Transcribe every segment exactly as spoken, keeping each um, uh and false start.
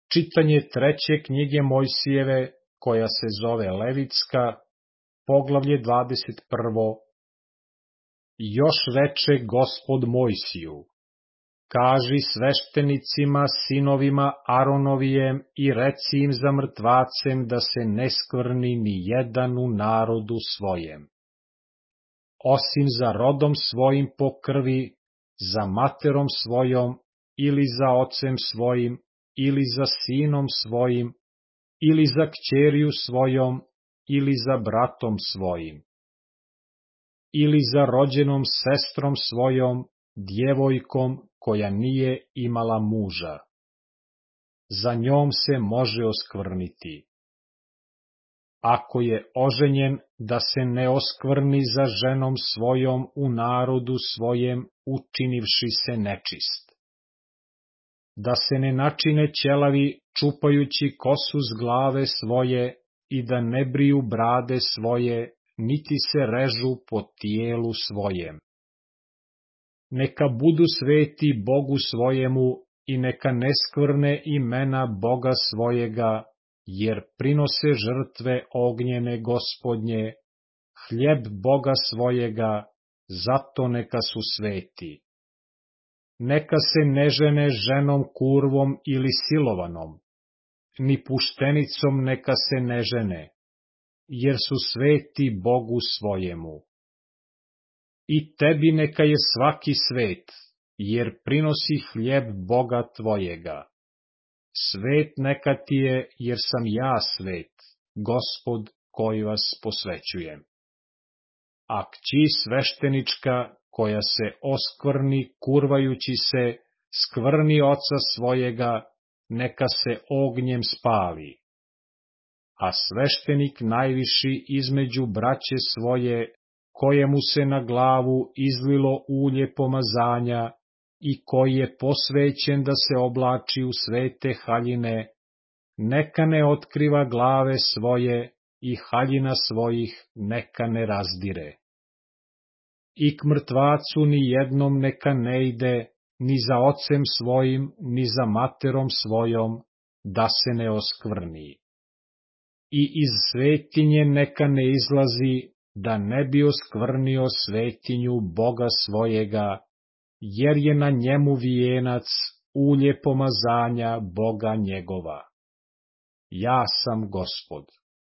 Čitanje treće knjige Mojsijeve, koja se zove Levitska, poglavlje dvadeset prvo. Još reče Gospod Mojsiju: kaži sveštenicima, sinovima Aronovijem, i reci im za mrtvacem da se ne skvrni ni jedan u narodu svojem, osim za rodom svojim po krvi, za materom svojom, ili za ocem svojim, ili za sinom svojim, ili za kćeriju svojom, ili za bratom svojim, ili za rođenom sestrom svojom, djevojkom koja nije imala muža. Za njom se može oskvrniti. Ako je oženjen, da se ne oskvrni za ženom svojom u narodu svojem, učinivši se nečist. Da se ne načine ćelavi, čupajući kosu s glave svoje, i da ne briju brade svoje, niti se režu po tijelu svojem. Neka budu sveti Bogu svojemu i neka ne skvrne imena Boga svojega, jer prinose žrtve ognjene Gospodnje, hljeb Boga svojega, zato neka su sveti. Neka se ne žene ženom kurvom ili silovanom, ni puštenicom neka se ne žene, jer su sveti Bogu svojemu. I tebi neka je svaki svet, jer prinosi hljeb Boga tvojega. Svet neka ti je, jer sam ja svet, Gospod koji vas posvećujem. A kći sveštenička, koja se oskvrni kurvajući se, skvrni oca svojega, neka se ognjem spali. A sveštenik najviši između braće svoje, kojemu se na glavu izlilo ulje pomazanja i koji je posvećen da se oblači u svete haljine, neka ne otkriva glave svoje i haljina svojih neka ne razdire. I k mrtvacu ni jednom neka ne ide, ni za ocem svojim, ni za materom svojom, da se ne oskvrni. I iz svetinje neka ne izlazi, da ne bi oskvrnio svetinju Boga svojega, jer je na njemu vijenac, ulje pomazanja Boga njegova. Ja sam Gospod.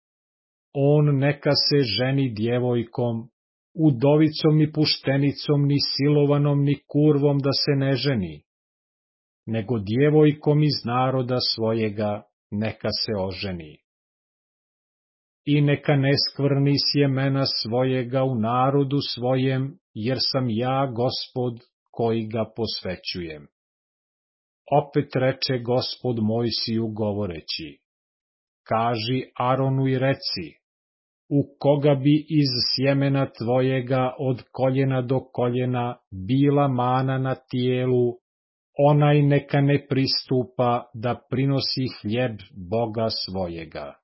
On neka se ženi djevojkom, udovicom ni puštenicom, ni silovanom, ni kurvom da se ne ženi, nego djevojkom iz naroda svojega neka se oženi. I neka ne skvrni sjemena svojega u narodu svojem, jer sam ja Gospod koji ga posvećujem. Opet reče Gospod Mojsiju govoreći: kaži Aronu i reci: u koga bi iz sjemena tvojega od koljena do koljena bila mana na tijelu, onaj neka ne pristupa da prinosi hljeb Boga svojega.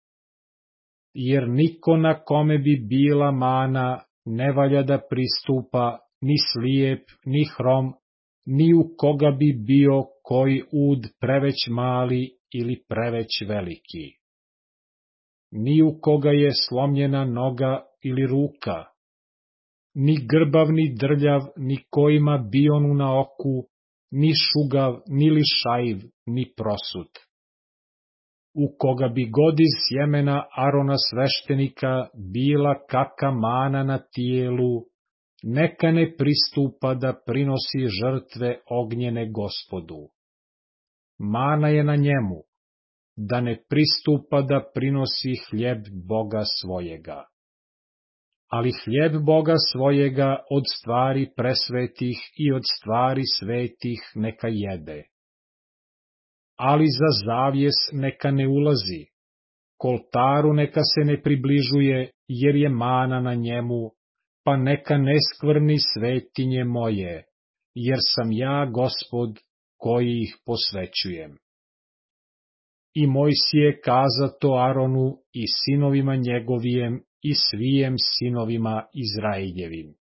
Jer niko na kome bi bila mana ne valja da pristupa, ni slijep, ni hrom, ni u koga bi bio koji ud preveć mali ili preveć veliki. Ni u koga je slomljena noga ili ruka, ni grbav ni drljav, ni kojima bionu na oku, ni šugav, ni lišajv, ni prosut. U koga bi god iz sjemena Arona sveštenika bila kaka mana na tijelu, neka ne pristupa da prinosi žrtve ognjene Gospodu. Mana je na njemu, da ne pristupa da prinosi hljeb Boga svojega. Ali hljeb Boga svojega od stvari presvetih i od stvari svetih neka jede. Ali za zavjes neka ne ulazi, k oltaru neka se ne približuje, jer je mana na njemu, pa neka ne skvrni svetinje moje, jer sam ja Gospod koji ih posvećujem. I Mojsije kazato Aronu i sinovima njegovijem i svijem sinovima Izraeljevim: